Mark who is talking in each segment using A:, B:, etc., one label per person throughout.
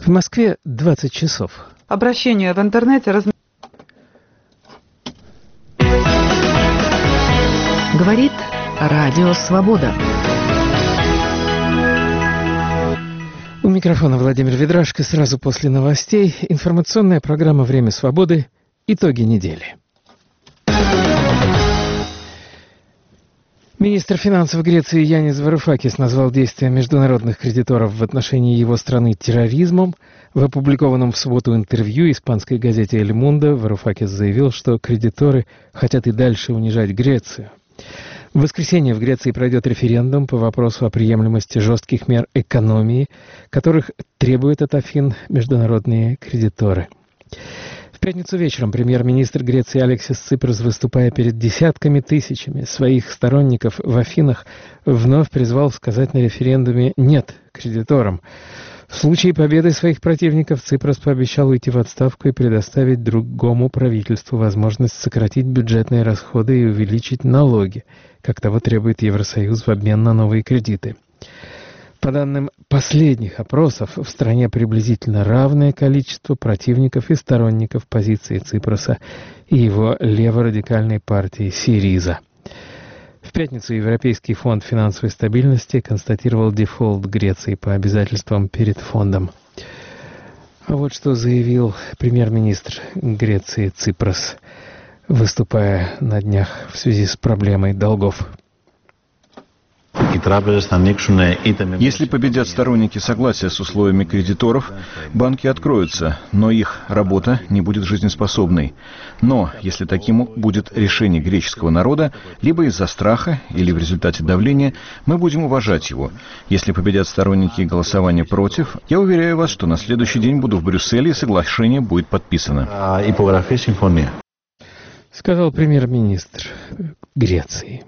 A: В Москве 20 часов.
B: Обращение в интернете
C: Говорит Радио Свобода.
A: У микрофона Владимир Ведрашко. Сразу после новостей информационная программа «Время свободы». Итоги недели. Министр финансов Греции Янис Варufakis назвал действия международных кредиторов в отношении его страны терроризмом. В опубликованном в субботу интервью испанской газете «Эль Мундо» Варufakis заявил, что кредиторы хотят и дальше унижать Грецию. В воскресенье в Греции пройдет референдум по вопросу о приемлемости жестких мер экономии, которых требуют от Афин международные кредиторы. В пятницу вечером премьер-министр Греции Алексис Ципрос, выступая перед десятками тысячами своих сторонников в Афинах, вновь призвал сказать на референдуме «нет» кредиторам. В случае победы своих противников Ципрос пообещал уйти в отставку и предоставить другому правительству возможность сократить бюджетные расходы и увеличить налоги, как того требует Евросоюз в обмен на новые кредиты. По данным последних опросов, в стране приблизительно равное количество противников и сторонников позиции Ципроса и его леворадикальной партии «Сириза». В пятницу Европейский фонд финансовой стабильности констатировал дефолт Греции по обязательствам перед фондом. А вот что заявил премьер-министр Греции Ципрос, выступая на днях в связи с проблемой долгов.
D: Если победят сторонники согласия с условиями кредиторов, банки откроются, но их работа не будет жизнеспособной. Но если таким будет решение греческого народа, либо из-за страха, или в результате давления, мы будем уважать его. Если победят сторонники голосования против, я уверяю вас, что на следующий день буду в Брюсселе, и соглашение будет подписано.
A: Сказал премьер-министр Греции.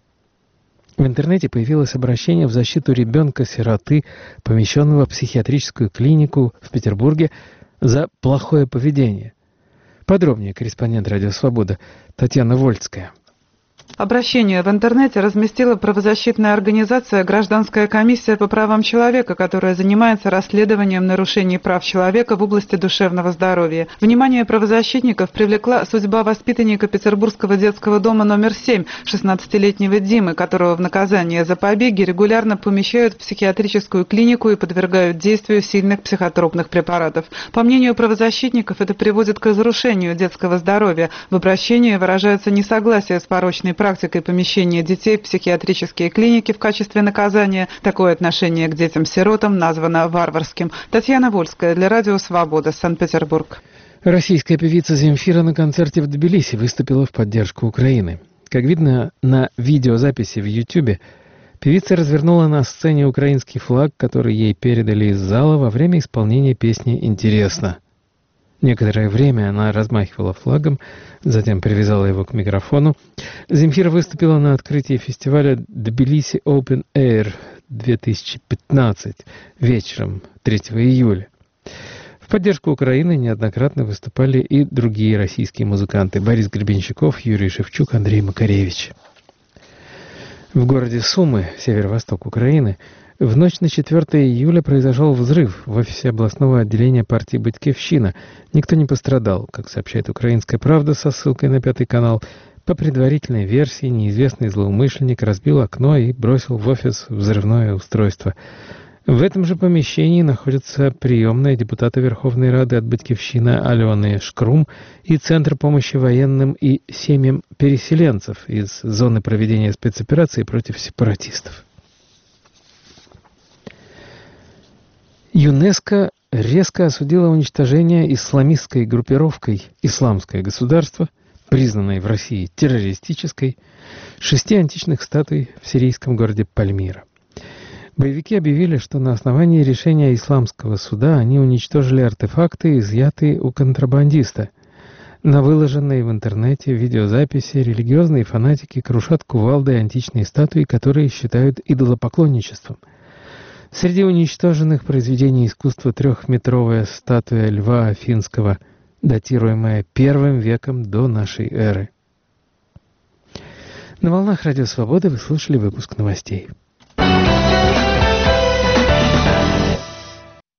A: В интернете появилось обращение в защиту ребенка-сироты, помещенного в психиатрическую клинику в Петербурге за плохое поведение. Подробнее корреспондент «Радио Свобода» Татьяна Вольская.
B: Обращение в интернете разместила правозащитная организация «Гражданская комиссия по правам человека», которая занимается расследованием нарушений прав человека в области душевного здоровья. Внимание правозащитников привлекла судьба воспитанника Петербургского детского дома номер 7, 16-летнего Димы, которого в наказание за побеги регулярно помещают в психиатрическую клинику и подвергают действию сильных психотропных препаратов. По мнению правозащитников, это приводит к разрушению детского здоровья. В обращении выражается несогласие с порочной практикой помещения детей в психиатрические клиники в качестве наказания. Такое отношение к детям-сиротам названо варварским. Татьяна Вольская для Радио Свобода, Санкт-Петербург.
A: Российская певица Земфира на концерте в Тбилиси выступила в поддержку Украины. Как видно на видеозаписи в YouTube, певица развернула на сцене украинский флаг, который ей передали из зала во время исполнения песни «Интересно». Некоторое время она размахивала флагом, затем привязала его к микрофону. Земфира выступила на открытии фестиваля Tbilisi Open Air 2015 вечером 3 июля. В поддержку Украины неоднократно выступали и другие российские музыканты: Борис Гребенщиков, Юрий Шевчук, Андрей Макаревич. В городе Сумы, северо-восток Украины, в ночь на 4 июля произошел взрыв в офисе областного отделения партии «Батькивщина». Никто не пострадал, как сообщает «Украинская правда» со ссылкой на 5-й канал. По предварительной версии, неизвестный злоумышленник разбил окно и бросил в офис взрывное устройство. В этом же помещении находится приемная депутата Верховной Рады от «Батькивщина» Алены Шкрум и Центр помощи военным и семьям переселенцев из зоны проведения спецоперации против сепаратистов. ЮНЕСКО резко осудило уничтожение исламистской группировкой «Исламское государство», признанной в России террористической, 6 античных статуй в сирийском городе Пальмира. Боевики объявили, что на основании решения исламского суда они уничтожили артефакты, изъятые у контрабандиста. На выложенной в интернете видеозаписи религиозные фанатики крушат кувалдой античные статуи, которые считают идолопоклонничеством. Среди уничтоженных произведений искусства 3-метровая статуя льва афинского, датируемая I веком до нашей эры. На волнах Радио Свободы вы слушали выпуск новостей.